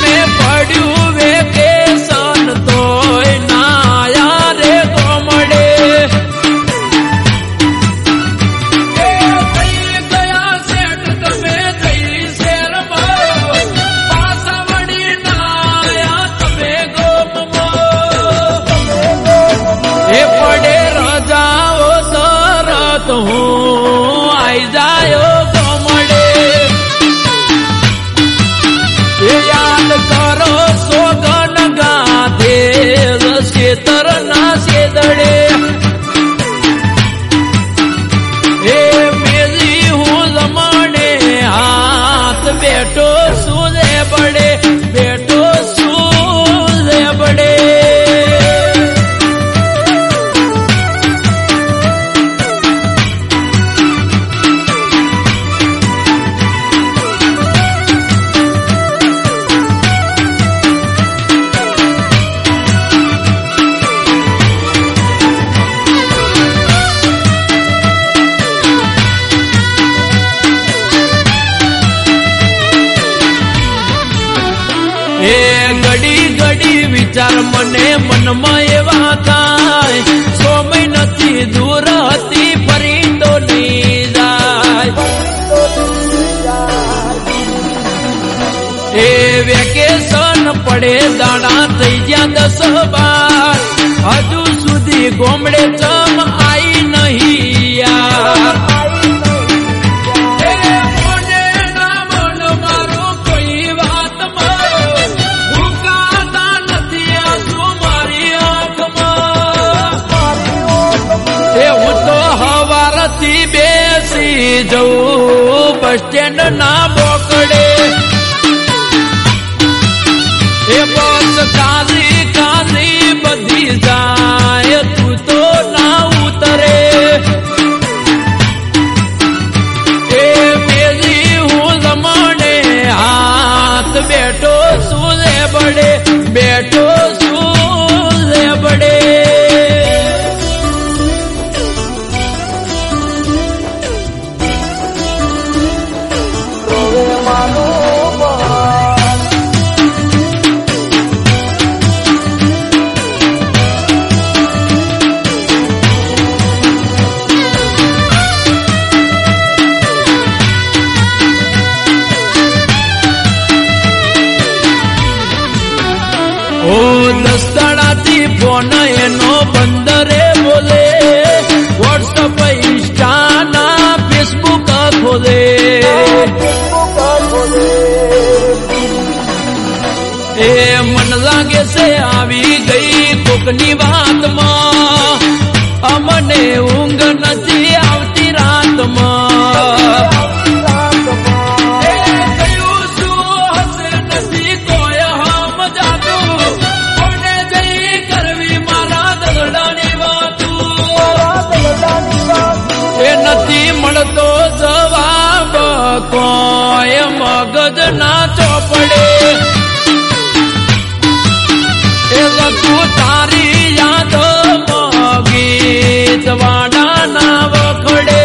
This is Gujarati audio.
અમે પડ્યું વેકેશન તોય નાયા રે ગોમડે ગયા શેઠ તમે જઈ શેરમાં પાછા વળી નાયા તમે ગોમમાં એ પડે રજાઓ તરત હું આઈ જાયો યાદ કરો સોગન ગાધે શેતર ના શેદડે એ મેલી હું જમણે હાથ બેઠો સૂજે બડે બેઠો સૂજે બડે એ ઘડી ઘડી વિચાર મને મનમાં એવા થાય સમય નથી દૂર હતી ફરી તો નહીં જાય એ વેકેશન પડે દાડા થઈ ગયા 10-12 હજુ સુધી ગોમડે ચમ આઈ નહીં યાર બેસી જવું બસ સ્ટેન્ડ ના બોકડે એ બસ કાલી કાલી બધી જાય તું તો ના ઉતરે એ મેલી હું જમણે હાથ બેઠો સૂજે બડે બેઠો સૂજે બડે ઓ દસ્તડાથી ફોન એનો બંદરે બોલે વોટ્સઅપ ઇન્સ્ટા ના ફેસબુક ખોલે એ મન લાગે છે આવી ગઈ કોકની વાતમાં અમને ઊંઘ નથી આવતી રાતમાં નથી મળતો જવાબ કોઈ મગજ ના ચોપડે એ લખું તારી યાદ ગીત વાડા ના વખડે